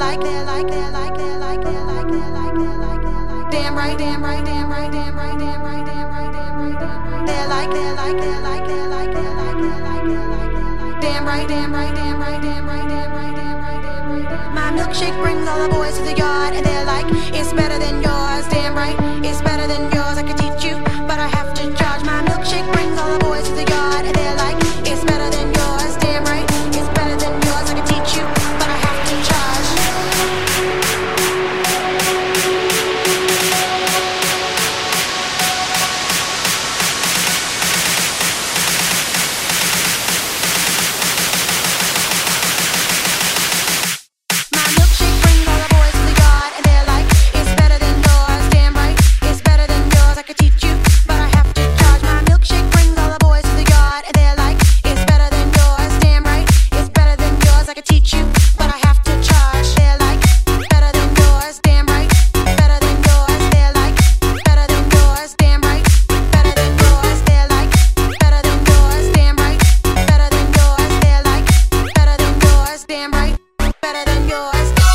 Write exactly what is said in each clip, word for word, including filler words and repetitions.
like, they're like, they're like, they're like, they're like, they're like, they're like, they're like, damn right, damn right, damn right, damn right, damn right, damn right, damn right, damn right. They're like, they're like, they're like, they're like, they're like, they're like, they're like, they're like, damn right, damn right, damn right, damn right, damn right, damn right, damn right, damn right. My milkshake brings all the boys to the yard, and they're like, it's better than yours, damn right, it's better than yours. I could teach you, but I have to charge. My milkshake brings all the boys to the yard, and they're like, it's better than yours, damn right, it's better than yours. I could teach you, but I have to charge. My milkshake brings all the boys to the yard, and they're like, it's better than yours, damn right, it's better than yours. I could teach you, but I have to charge. My milkshake brings all the boys to the yard, and they're like, it's better than yours, damn right, it's better than yours. I could teach you, but I have to charge. They're like, better than yours, damn right, better than yours. They're like, better than yours, damn right, better than yours. They're like, better than yours, damn right, better than yours. They're like, better than yours, damn right, better than yours.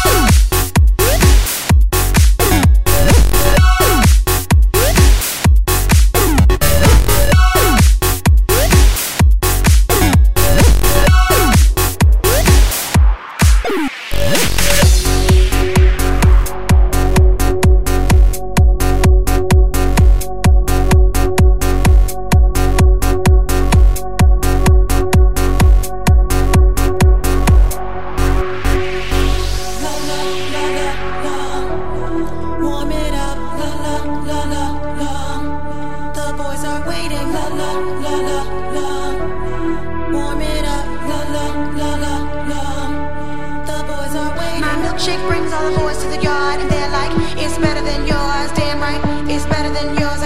Warm it up, la la la la la. The boys are waiting, la la la la la. Warm it up, la la la la la. The boys are waiting. My milkshake brings all the boys to the yard, and they're like, it's better than yours, damn right, it's better than yours.